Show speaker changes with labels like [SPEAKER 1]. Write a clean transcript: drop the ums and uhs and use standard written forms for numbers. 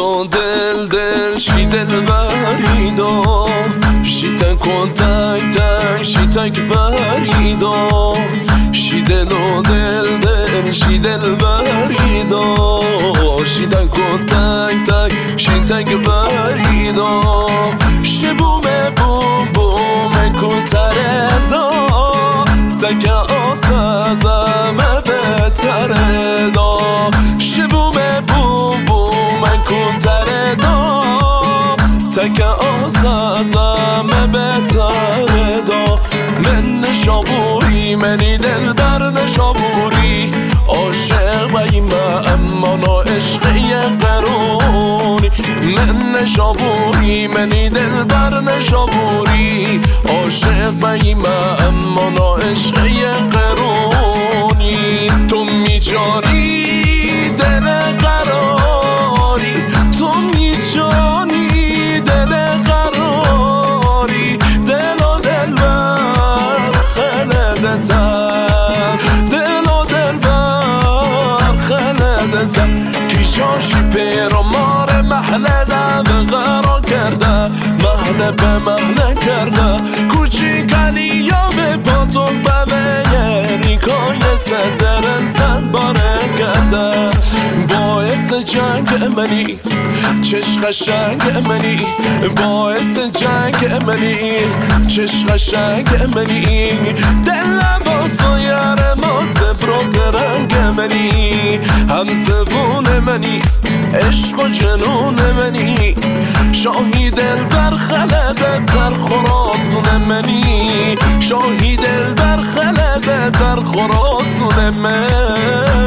[SPEAKER 1] و دل شی دل بریدو شی تکون تک شی تک بریدو شی دل و دل شی دل بریدو شی تکون تک شی تک بریدو شی بومه بومه کتره دا تک آسازمه بتره دا شی بومه بومه کتره دا تک آسازمه بتره دا من نشابوری منی دل بر نشابوری عاشق بایمه اما نا عشق قرونی من نشابوری منی دل بر نشابوری عاشق بایمه اما نا عشق قرونی تو میجانی دل قراری تو میجانی دل قراری دل و دل بر خلدتر دل و دل بر خلدتر کی جاشی پیرو مار محله به قرار کرده محله به محله کرده کوچیکلی یا به پاتون به نیکای صدر زن باره کرده باعث جنگ منی چشم قشنگ منی باعث جنگ منی چشم قشنگ منی دل باز و یار ما زبروز رنگ منی هم زبون منی عشق و جنون منی شاهی دل بر خلده تر خراسون منی شاهی دل بر خلده تر خراسون منی